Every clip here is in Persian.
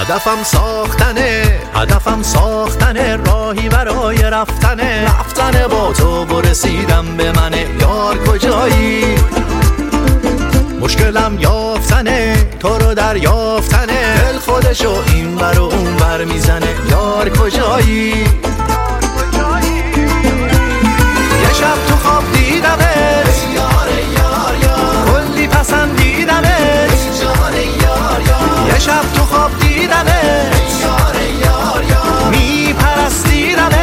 هدفم ساختنه راهی برای رفتنه با تو برسیدم به منه یار کجایی؟ مشکلم یافتنه تو رو دریافتنه دل خودشو این بر و اون بر میزنه یار کجایی؟ یه شب تو خواب دیدمت کلی پسندیدمت یه شب تو خواب دیدمت میپرستیدمت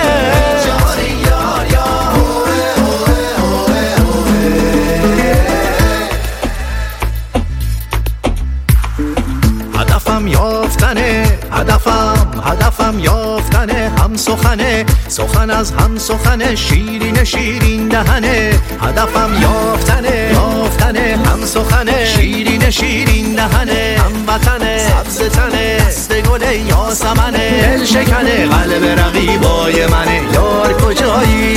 هدفم یافتنه هدفم یافتنه هم سخن از هم سخنه شیرین دهنه هدفم یافتنه هم سخنه شیرین دهنه هم وطنه سبز تنه دست گل یاسمنه دل شکنه قلب رقیبای منه یار کجایی؟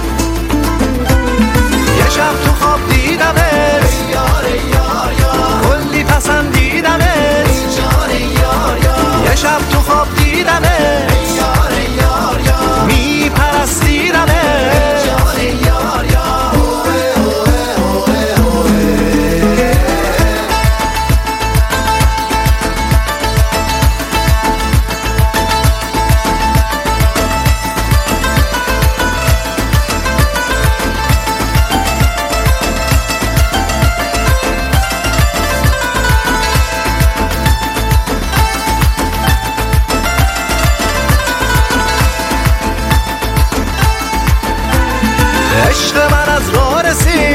یه شب تو خواب دیدمت کلی پسندیدمت یه شب تو خواب دیدمت میپرستیدمت عشق من از راه رسید